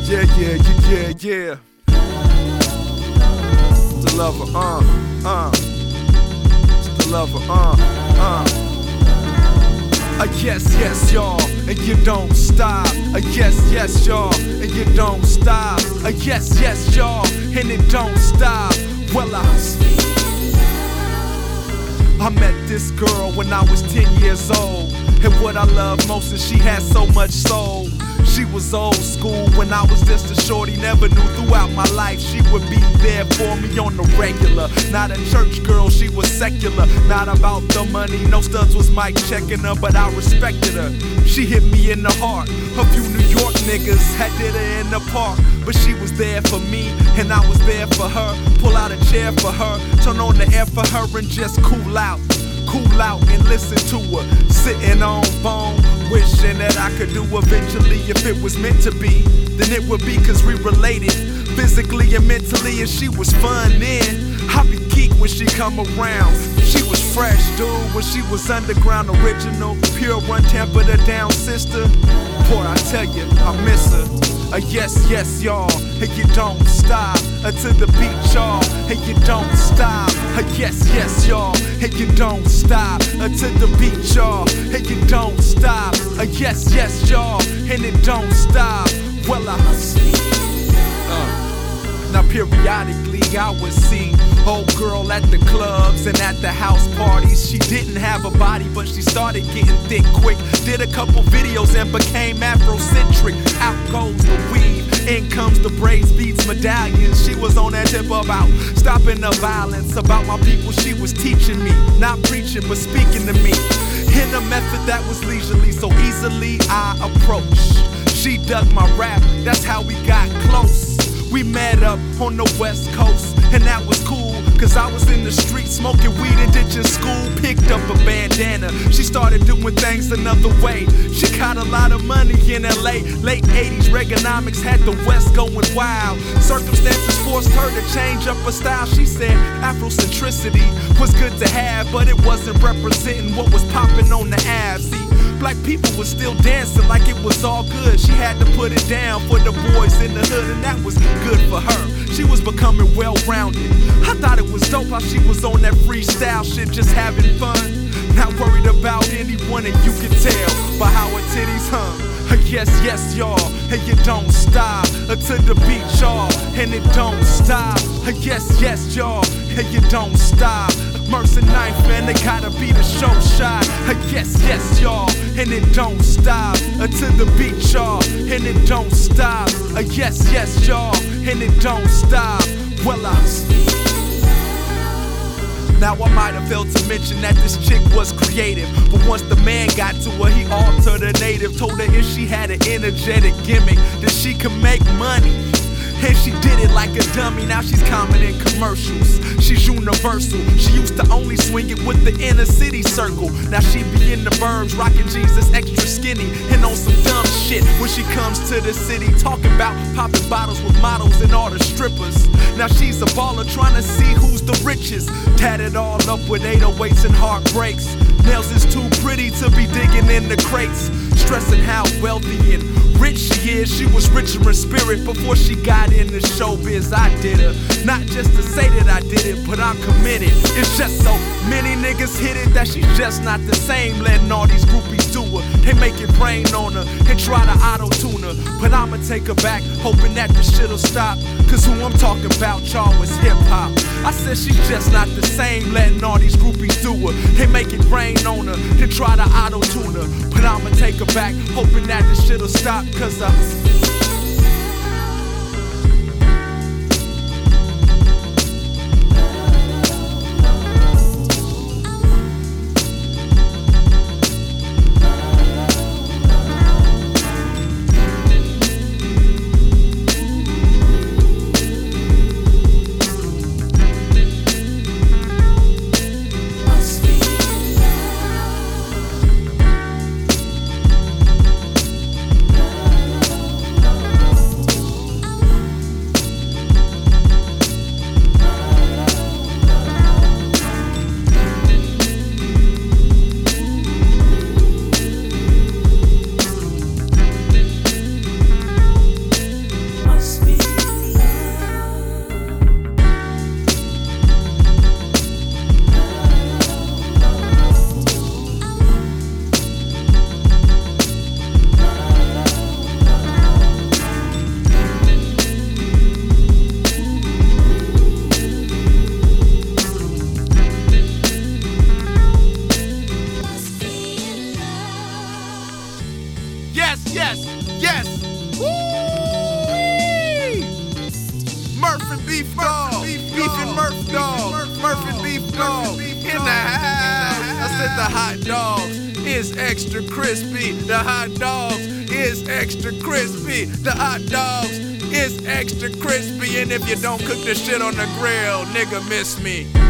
Yeah. The lover, the lover, yes, y'all, and you don't stop. Yes, y'all, and you don't stop. Yes, y'all, and it don't stop. Well, I met this girl when I was 10 years old, and what I love most is she had so much soul. She was old school when I was just a shorty. Never knew throughout my life she would be there for me on the regular. Not a church girl, she was secular. Not about the money, no studs was mic checking her, but I respected her. She hit me in the heart. A few New York niggas had did her in the park, but she was there for me and I was there for her. Pull out a chair for her, turn on the air for her and just cool out and listen to her. Sitting on phone, wishing that I could do eventually. If it was meant to be, then it would be cause we related physically and mentally, and she was fun then. I be geek when she come around. She was fresh, dude, when she was underground, original, pure, untempered her down sister. Boy, I tell you, I miss her. Yes, y'all, and you don't stop. To the beat, y'all, and you don't stop. Yes, y'all, and you don't stop. To the beat, y'all, and you don't stop. Yes, y'all, and it don't stop. Well, now periodically I would see old girl at the clubs and at the house parties. She didn't have a body, but she started getting thick quick. Did a couple videos and became Afrocentric. Out goes the weave, in comes the braids, beats, medallions. She was on that tip about stopping the violence. About my people she was teaching me, not preaching but speaking to me, in a method that was leisurely, so easily I approached. She dug my rap, that's how we got close. We met up on the West Coast, and that was cool, cause I was in the street smoking weed and ditching school. Picked up a bandana, she started doing things another way. She got a lot of money in LA. Late 80s, Reaganomics had the West going wild. Circumstances forced her to change up her style. She said Afrocentricity was good to have, but it wasn't representing what was popping on the Ave. See, black people was still dancing like it was all good. She had to put it down for the boys in the hood, and that was good for her. She was becoming well-rounded. I thought it was dope how she was on that freestyle shit, just having fun. Not worried about anyone, and you can tell by how her titties hung. Yes, y'all, and you don't stop. To the beat, y'all, and it don't stop. Yes, y'all, and you don't stop. Mercy knife, man, they gotta be the show shot. Yes, y'all, and it don't stop. To the beat, y'all, and it don't stop. Yes, y'all, and it don't stop. Well, now I might have failed to mention that this chick was creative, but once the man got to her, he altered her native. Told her if she had an energetic gimmick, that she could make money. And she did it like a dummy, now she's common in commercials. She's universal, she used to only swing it with the inner city circle. Now she be in the burbs, rocking jeans that's extra skinny, and on some dumb shit when she comes to the city. Talking about popping bottles with models and all the strippers. Now she's a baller trying to see who's the richest. Tatted all up with 808s and heartbreaks. Nails is too pretty to be digging in the crates. Stressing how wealthy and rich she is. She was richer in spirit before she got into showbiz. I did her, not just to say that I did it, but I'm committed. It's just so many niggas hit it that she's just not the same. Letting all these groupies do her, they make it rain on her and try to auto-tune her. But I'ma take her back, hoping that the shit'll stop. Cause who I'm talking about, y'all, is hip-hop. I said she's just not the same. Letting all these groupies do her, they make it rain on her and try to auto-tune her. But I'ma take her back, hoping that the shit'll stop. Cause hot dogs is extra crispy. The hot dogs is extra crispy. The hot dogs is extra crispy. And if you don't cook the shit on the grill, nigga, miss me.